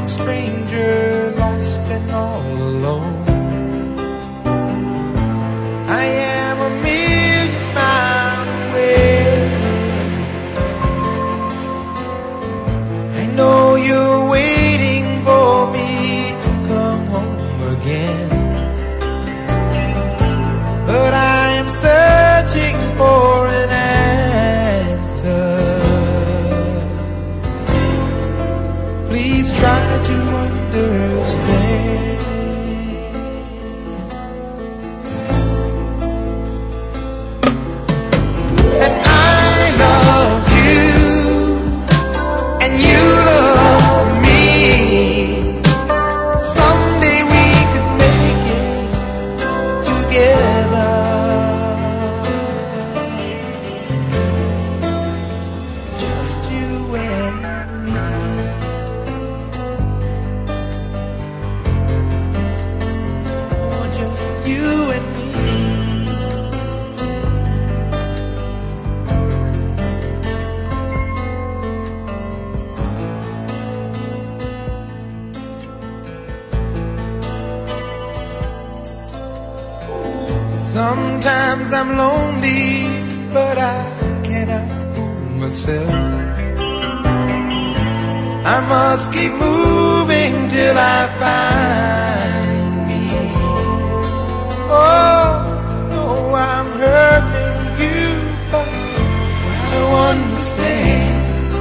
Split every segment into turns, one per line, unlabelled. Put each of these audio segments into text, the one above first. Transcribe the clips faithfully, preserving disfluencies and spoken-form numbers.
stranger, lost and all alone. I am a million miles away. I know you're waiting for me to come home again, but I am searching for an answer. Please try to understand. Sometimes I'm lonely, but I cannot fool myself. I must keep moving till I find me. Oh, no, I'm hurting you, but I don't understand.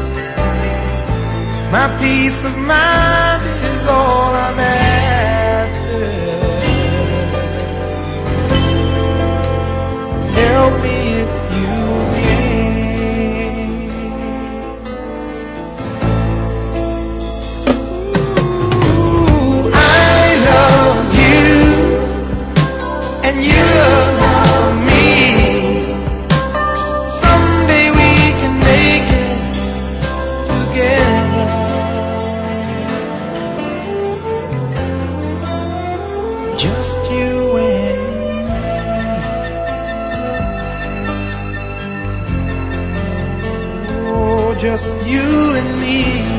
My peace of mind is all I'm after. Help me if you can. Ooh, I love you, and you love me. Someday we can make it together. Just you and just you and me.